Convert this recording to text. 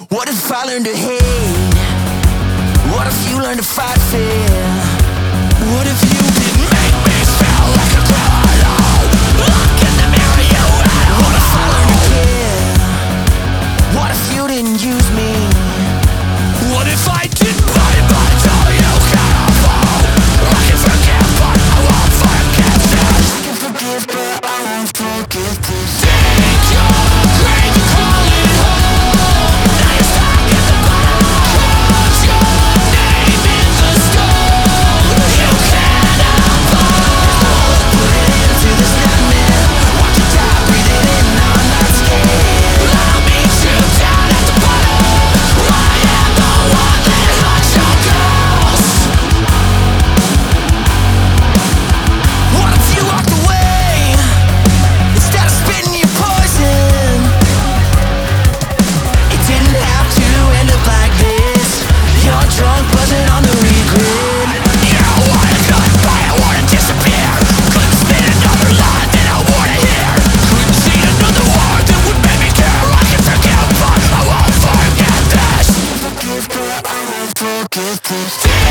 What if I learn to hate? What if you learn to fight fear? What if you didn't make me feel like a criminal? Look in the mirror, you had. What if I learned to care? What if you didn't use me? What if I didn't bite my tongue? You can't fall. I can forgive, but I won't forget this. I can forgive, but I won't forget this. Take your grave and call it home. Now you're stuck at the bottom. Cause your name in the stone. You can't unfold. Put it into this nightmare. Watch you die, breathe it in, I'm not scared. I'll meet you down at the bottom. I am the one that hunts your girls. What if you walked away instead of spitting your poison? It didn't have to end up like this. You're drunk, buzzing on the regret. You wanna cut, but I wanna disappear. Couldn't spit another line that I wanna hear. Couldn't see another word that would make me care. I can forgive, but I won't forget this. I can forgive, but I won't forget this.